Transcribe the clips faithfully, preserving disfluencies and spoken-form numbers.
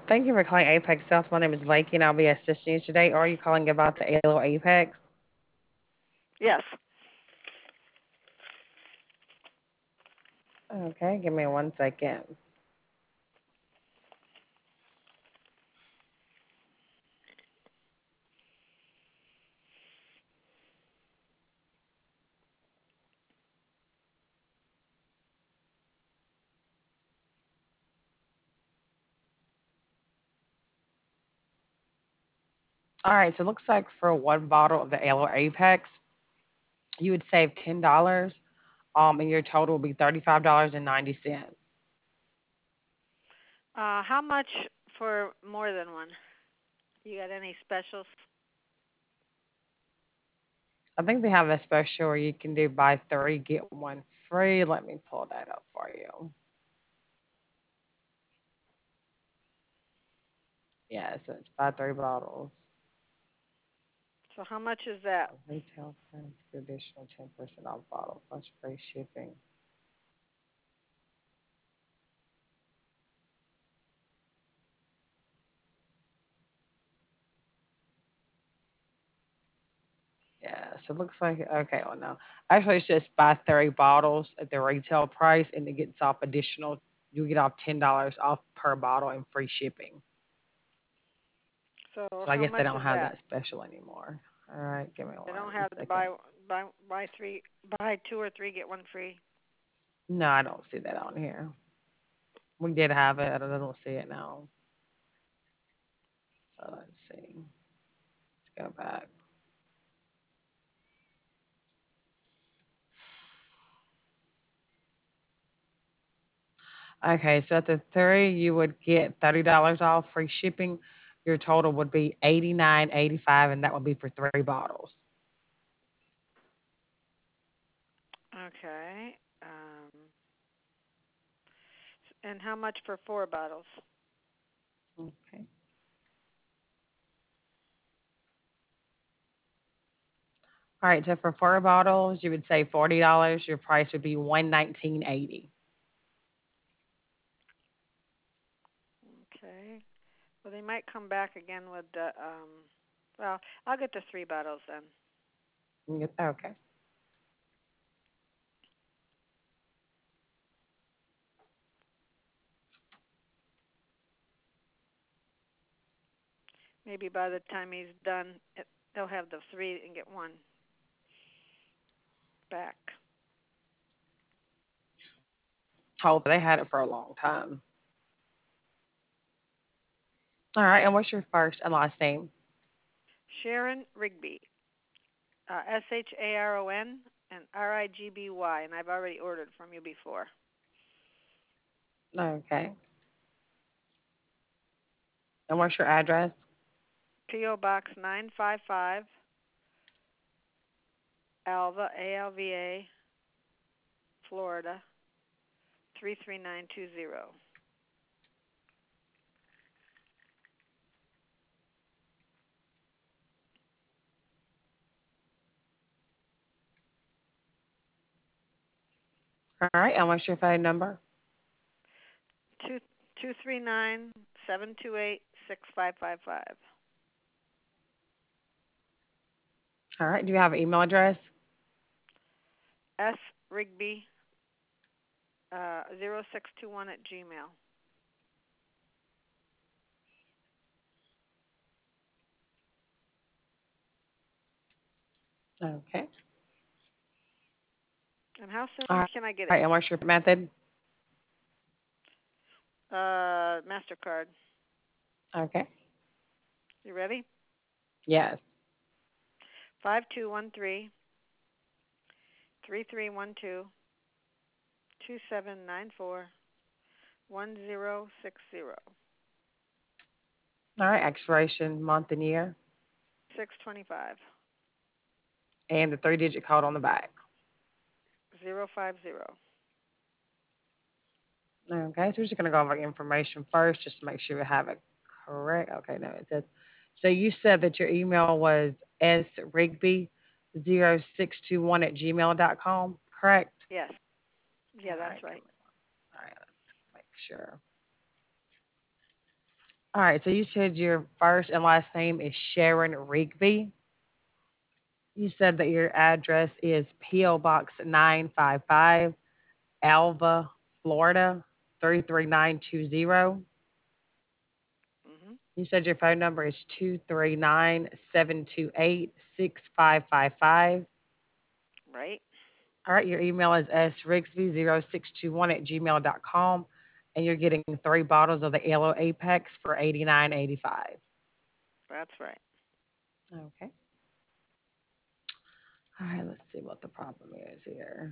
Thank you for calling Apex South. My name is Lakey, and I'll be assisting you today. Or are you calling about the A L O Apex? Yes. Okay, give me one second. All right, so it looks like for one bottle of the A L O Apex, you would save ten dollars, um, and your total will be thirty-five dollars and ninety cents. Uh, how much for more than one? You got any specials? I think they have a special where you can do buy three get one free. Let me pull that up for you. Yeah, so it's buy three bottles. So how much is that? Retail price for additional ten percent off bottle plus free shipping. Yeah, so it looks like okay. Well, no, actually, it's just buy three bottles at the retail price, and it gets off additional. You get off ten dollars off per bottle and free shipping. So So I how guess they much don't is have that? that special anymore. All right, give me They don't one have the second. buy buy buy three buy two or three get one free. No, I don't see that on here. We did have it. I don't see it now. So let's see. Let's go back. Okay, so at the three, you would get thirty dollars off free shipping. Your total would be eighty nine eighty five, and that would be for three bottles. Okay. Um, and how much for four bottles? Okay. All right, so for four bottles, you would say forty dollars. Your price would be one nineteen eighty. Okay. Well, they might come back again with the. Um, well, I'll get the three bottles then. Okay. Maybe by the time he's done, it, they'll have the three and get one back. Oh, they had it for a long time. All right, and what's your first and last name? Sharon Rigby. Uh, S H A R O N and R I G B Y, and I've already ordered from you before. Okay. And what's your address? P O. Box nine five five, Alva, A L V A, Florida, three three nine two zero. All right, and what's your phone number? Two two three nine seven two eight six five five five. All right, do you have an email address? S Rigby uh zero six two one at Gmail. Okay. And how All soon can I get it? right, and what's your method? Uh, Mastercard. Okay. You ready? Yes. Five two one three three three one two two seven nine four one zero six zero All right, expiration month and year, six twenty five and the three digit code on the back. zero five zero. Okay, so we're just going to go over information first just to make sure we have it correct. Okay, no, it says, so you said that your email was srigby zero six two one at gmail dot com, correct? Yes. All Yeah, that's right, give right. me, all right, let's make sure. All right, so you said your first and last name is Sharon Rigby. You said that your address is P O. Box nine five five, Alva, Florida three three nine two zero. Mhm. You said your phone number is two three nine, seven two eight, six five five five. Right. All right, your email is s rigsby zero six two one at gmail dot com, and you're getting three bottles of the Aloe Apex for eighty-nine eighty-five. That's right. Okay. All right, let's see what the problem is here.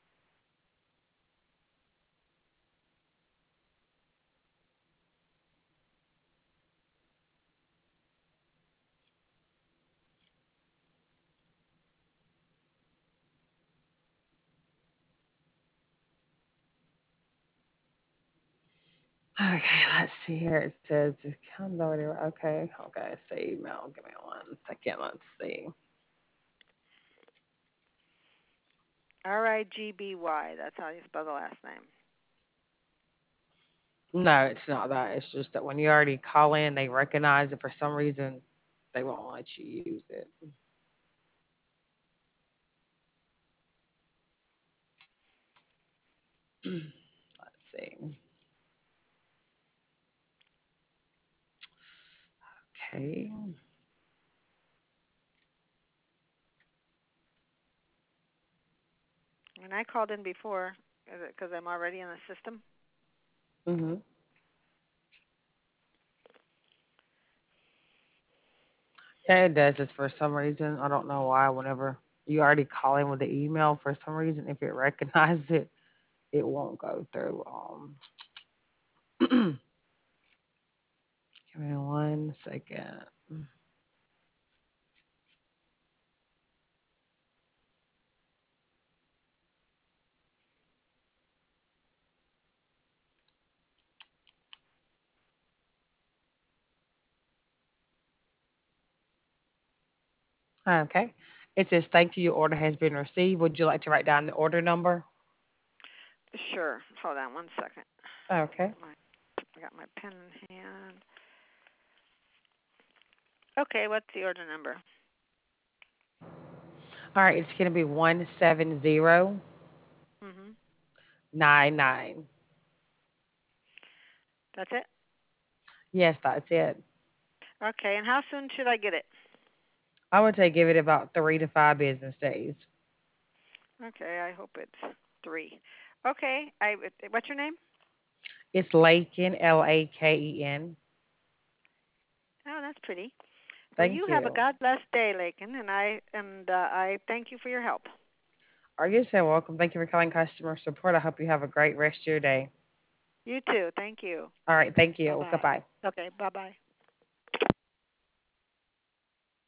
Okay, let's see here. It says come over. Okay, okay. Say email. Give me one second. Let's see. R I G B Y. That's how you spell the last name. No, it's not that. It's just that when you already call in, they recognize it for some reason. They won't let you use it. Let's see. Okay. When I called in before, is it because I'm already in the system? Mhm. Yeah, it does. It's for some reason. I don't know why. Whenever you already call in with the email, for some reason, if it recognizes it, it won't go through. Um, give me one second. Okay. It says, thank you. Your order has been received. Would you like to write down the order number? Sure. Hold on one second. Okay. My, I got my pen in hand. Okay, what's the order number? All right. It's going to be one seven zero Mhm. nine nine. That's it. Yes, that's it. Okay, and how soon should I get it? I would say give it about three to five business days. Okay, I hope it's three. Okay, I. What's your name? It's Laken, L A K E N. Oh, that's pretty. Well, you Thank have a you. God bless day, Lakin, and I and uh, I thank you for your help. Are you so welcome? Thank you for calling customer support. I hope you have a great rest of your day. You too. Thank you. All right. Thank Bye you. bye. Goodbye. Okay. Bye bye.